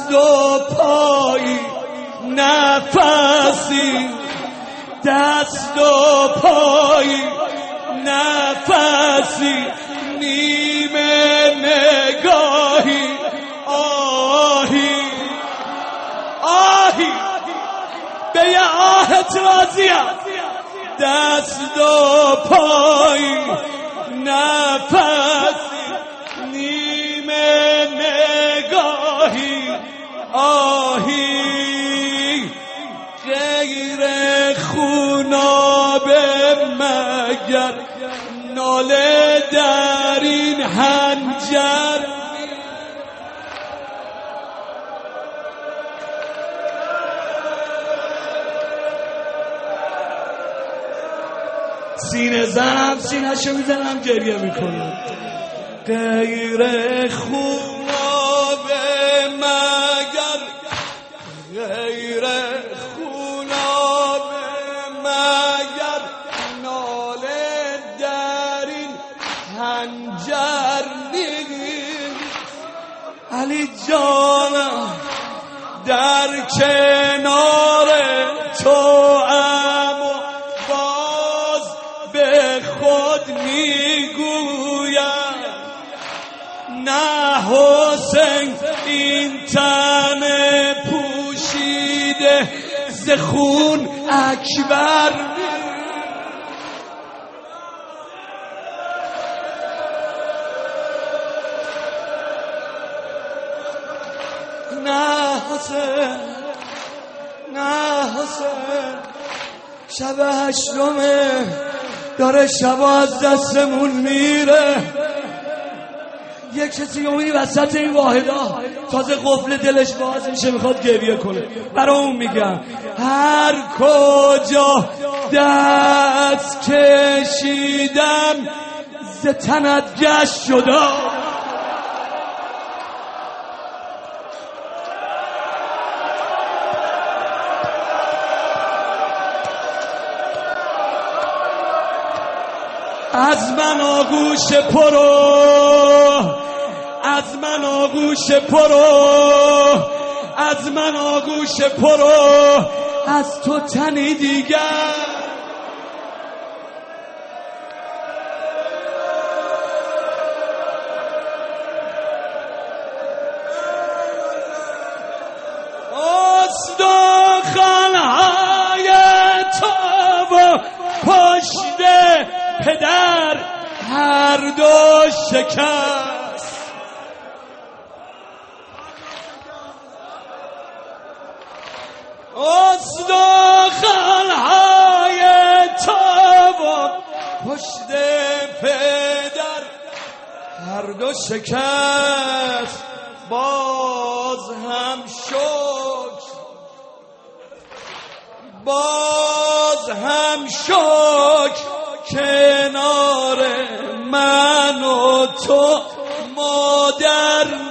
دست و پایی نفسی، دست و پایی نفسی، نیمه نگاهی آهی آهی، به یه آهت راضیم، دست و پایی نفسی، نیمه نگاهی آهی، غیر خونابه مگر ناله در این حنجر. سینه زنم سینه‌شو میزنم گریه میکنم، غیر خونابه مگر، غیر خونابه مگر ناله در این حنجر نیست. علی جانم در کنار تو ام و باز به خود میگویم نه حسین این تن پوشیده ز خون اکبر، نه حسین نه حسین، شب هشتمه داره شبا از دستمون میره. یک کسی اونی وسط این واحدا تازه قفل دلش باز میشه میخواد گریه کنه، برای اون میگم هر کجا دست کشیدم ز تنت گشت شدم. از من آغوش پرو، از من آغوش پرو، از من آغوش پرو، از تو تنی دیگر. استخوان‌های تو و پشت پدر هر دو شکست، استخوان‌های تو و پشت پدر هر دو شکست، باز هم شکر، باز هم شکر کنار من و تو مادر